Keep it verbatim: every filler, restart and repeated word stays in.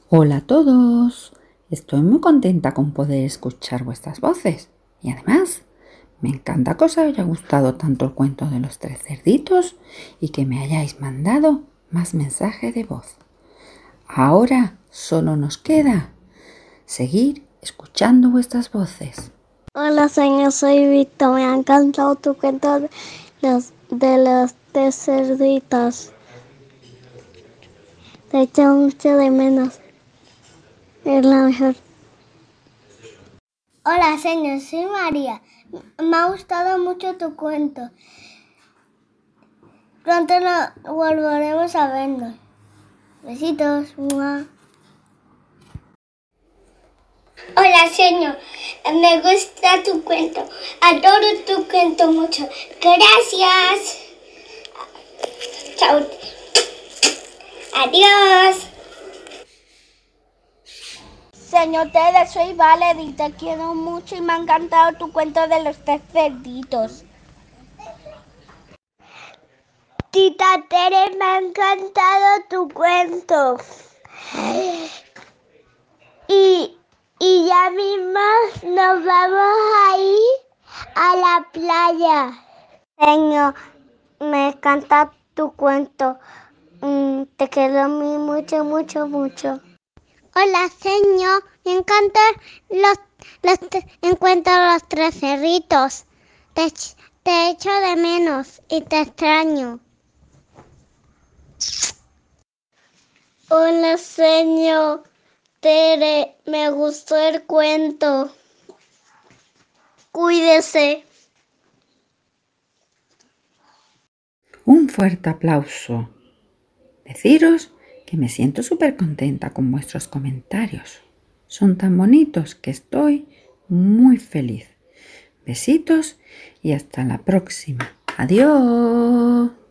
Hola a todos, estoy muy contenta con poder escuchar vuestras voces y además me encanta que os haya gustado tanto el cuento de los tres cerditos y que me hayáis mandado más mensaje de voz. Ahora solo nos queda seguir escuchando vuestras voces. Hola señor, soy Víctor, me ha encantado tu cuento de los, de los tres cerditos. Te echo mucho de menos. Es la mejor. Hola señor, soy María. Me ha gustado mucho tu cuento. Pronto nos volveremos a vernos. Besitos. ¡Mua! Hola señor, me gusta tu cuento. Adoro tu cuento mucho. Gracias. Chao. Adiós. Señor Tere, soy Valerie, te quiero mucho y me ha encantado tu cuento de los tres cerditos. Tita Tere, me ha encantado tu cuento. Y, y ya mismo nos vamos a ir a la playa. Señor, me encanta tu cuento. Mm, te quiero mucho, mucho, mucho. Hola señor, me encantan los, los encuentro los tres cerritos. Te, te echo de menos y te extraño. Hola señor Tere, me gustó el cuento. Cuídese. Un fuerte aplauso. Deciros que me siento súper contenta con vuestros comentarios. Son tan bonitos que estoy muy feliz. Besitos y hasta la próxima. Adiós.